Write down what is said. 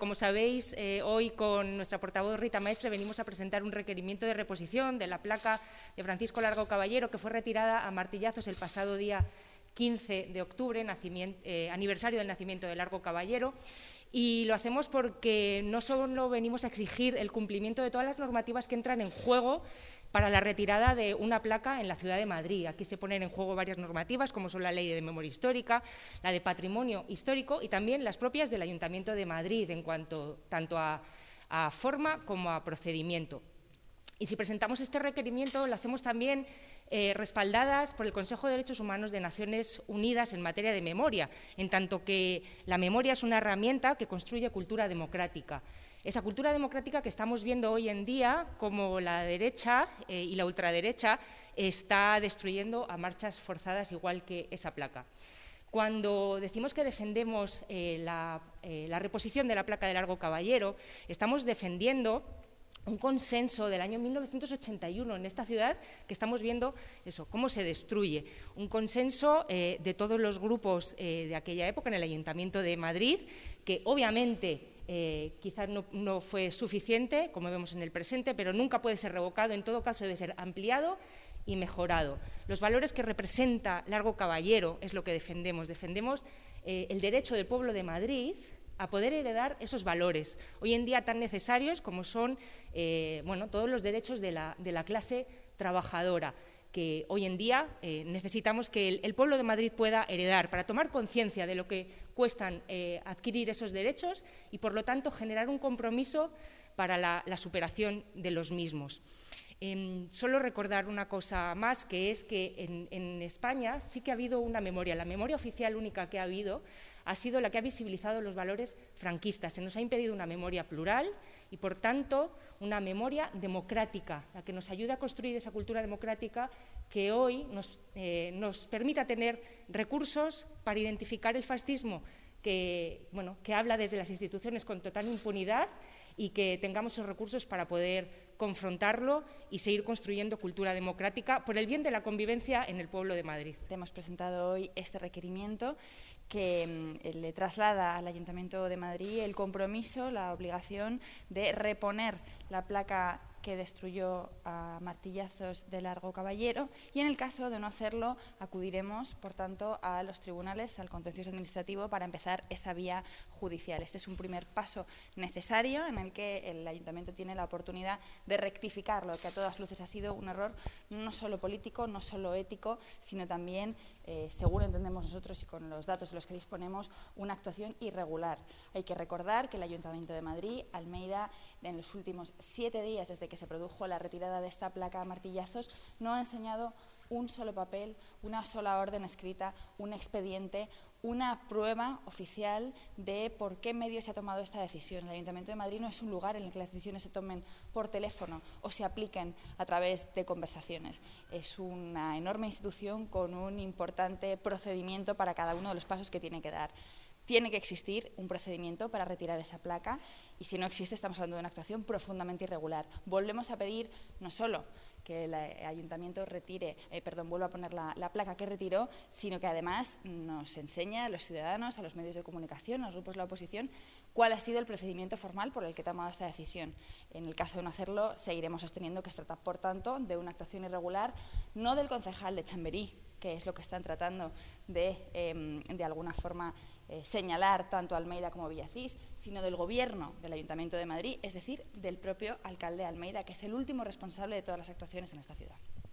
como sabéis, hoy con nuestra portavoz Rita Maestre venimos a presentar un requerimiento de reposición de la placa de Francisco Largo Caballero, que fue retirada a martillazos el pasado día 15 de octubre, aniversario del nacimiento de Largo Caballero. Y lo hacemos porque no solo venimos a exigir el cumplimiento de todas las normativas que entran en juego para la retirada de una placa en la ciudad de Madrid. Aquí se ponen en juego varias normativas, como son la Ley de Memoria Histórica, la de Patrimonio Histórico y también las propias del Ayuntamiento de Madrid en cuanto tanto a forma como a procedimiento. Y si presentamos este requerimiento, lo hacemos también respaldadas por el Consejo de Derechos Humanos de Naciones Unidas en materia de memoria, en tanto que la memoria es una herramienta que construye cultura democrática. Esa cultura democrática que estamos viendo hoy en día, como la derecha y la ultraderecha está destruyendo a marchas forzadas, igual que esa placa. Cuando decimos que defendemos la reposición de la placa de Largo Caballero, estamos defendiendo un consenso del año 1981 en esta ciudad, que estamos viendo eso, cómo se destruye. Un consenso de todos los grupos de aquella época en el Ayuntamiento de Madrid, que obviamente quizás no fue suficiente, como vemos en el presente, pero nunca puede ser revocado, en todo caso debe ser ampliado y mejorado. Los valores que representa Largo Caballero es lo que defendemos. Defendemos el derecho del pueblo de Madrid a poder heredar esos valores, hoy en día tan necesarios como son todos los derechos de la clase trabajadora, que hoy en día necesitamos que el pueblo de Madrid pueda heredar para tomar conciencia de lo que cuestan adquirir esos derechos y, por lo tanto, generar un compromiso para la superación de los mismos. Solo recordar una cosa más, que es que en España sí que ha habido una memoria. La memoria oficial única que ha habido ha sido la que ha visibilizado los valores franquistas. Se nos ha impedido una memoria plural y, por tanto, una memoria democrática, la que nos ayuda a construir esa cultura democrática que hoy nos permita tener recursos para identificar el fascismo que habla desde las instituciones con total impunidad, y que tengamos esos recursos para poder confrontarlo y seguir construyendo cultura democrática por el bien de la convivencia en el pueblo de Madrid. Hemos presentado hoy este requerimiento que le traslada al Ayuntamiento de Madrid el compromiso, la obligación de reponer la placa que destruyó a martillazos de Largo Caballero, y en el caso de no hacerlo acudiremos, por tanto, a los tribunales, al contencioso administrativo, para empezar esa vía judicial. Este es un primer paso necesario en el que el Ayuntamiento tiene la oportunidad de rectificar lo que a todas luces ha sido un error no solo político, no solo ético, sino también, según entendemos nosotros y con los datos de los que disponemos, una actuación irregular. Hay que recordar que el Ayuntamiento de Madrid, Almeida, en los últimos 7 días desde que se produjo la retirada de esta placa a martillazos, no ha enseñado un solo papel, una sola orden escrita, un expediente, una prueba oficial de por qué medio se ha tomado esta decisión. El Ayuntamiento de Madrid no es un lugar en el que las decisiones se tomen por teléfono o se apliquen a través de conversaciones. Es una enorme institución con un importante procedimiento para cada uno de los pasos que tiene que dar. Tiene que existir un procedimiento para retirar esa placa, y si no existe estamos hablando de una actuación profundamente irregular. Volvemos a pedir no solo que el Ayuntamiento vuelva a poner la placa que retiró, sino que además nos enseña a los ciudadanos, a los medios de comunicación, a los grupos de la oposición, cuál ha sido el procedimiento formal por el que ha tomado esta decisión. En el caso de no hacerlo, seguiremos sosteniendo que se trata, por tanto, de una actuación irregular, no del concejal de Chamberí, que es lo que están tratando de alguna forma señalar tanto Almeida como Villacís, sino del Gobierno del Ayuntamiento de Madrid, es decir, del propio alcalde Almeida, que es el último responsable de todas las actuaciones en esta ciudad.